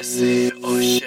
قصه عاشق.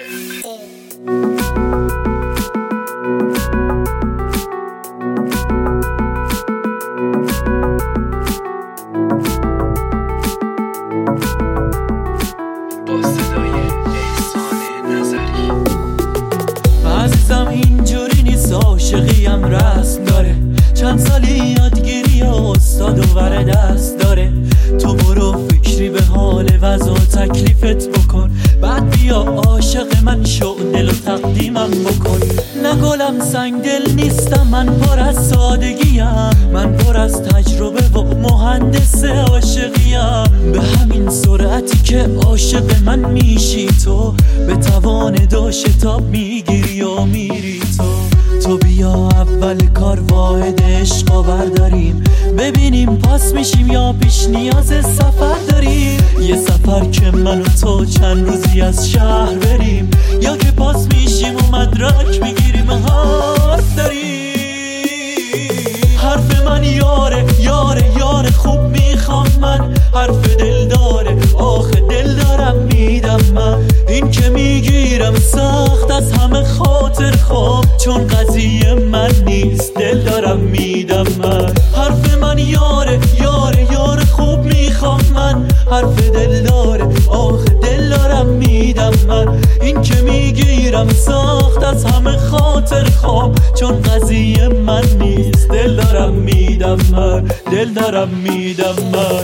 عزیزم اینجوری نیست، عاشقیم رسم داره، چند سالی یادگیری و استاد و ور دست داره. تو برو فکری به حال وضع و تکلیفت بکن، بعد بیا عاشق من شو، دل و تقدیمم بکن. نه گلم سنگ دل نیستم، من پر از سادگیم، من پر از تجربه و مهندس عاشقیم. به همین سرعتی که عاشق من میشی تو، به توان دو شتاب میگیری و میری تو بیا اول کار واحد عشقا برداریم، ببینیم پاس میشیم یا پیش نیاز سفر داریم. یه سفر که من و تو چند روزی از شهر بریم، یا که پاس میشیم و مدرک میگیریم حرف داریم. حرف من یاره یاره یاره خوب میخوام من، حرف دل داره آخه دل دارم میدم من. این که میگیرم سخت از همه خاطر خواب، چون قضیه من نیست دل دارم میدم من. حرف من یاره یاره یاره خوب میخوام من، حرف دل داره آخه دل دارم میدم من. این که میگیرم سخت از همه خاطر خواب، چون قضیه من نیست دل دارم میدم من، دل دارم میدم من.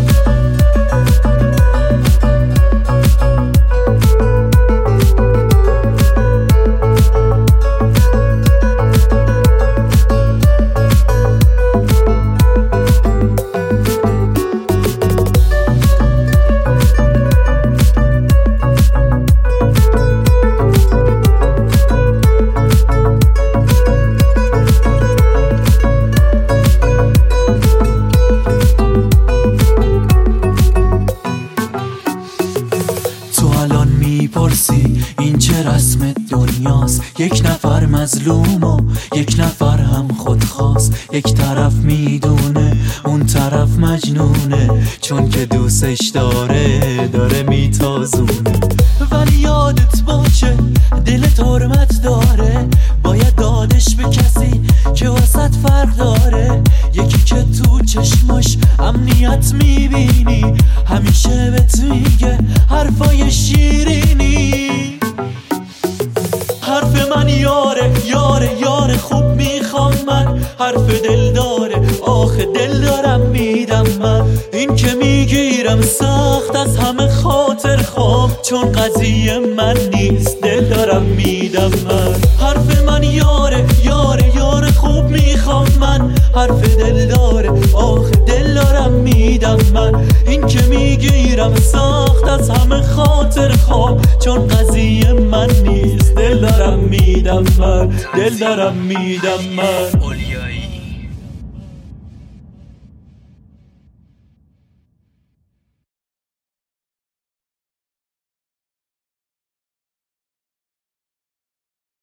میپرسی این چه رسم دنیاست، یک نفر مظلوم و یک نفر هم خودخواست. یک طرف میدونه اون طرف مجنونه، چون که دوستش داره میتازونه. ولی یادت باشه دلت حرمت داره، باید دادش به کسی که واسط فرق داره. یکی که تو چشماش امنیت میبینی، همیشه بهت میگه حرفای شیرینی. حرف من یاره یاره یاره خوب میخوام من، حرف دل داره آخه دل دارم میدم من. این که میگیرم سخت از همه خاطر خواب، چون قضیه من نیست دل دارم میدم من. حرف من یاره یاره یاره خوب میخوام من، حرف دل داره آخه دل دارم میدم من. این که میگیرم سخت از همه خاطر خواب، چون قضیه من نیست دل دارم میدم من، دل دارم میدم من. اولیایی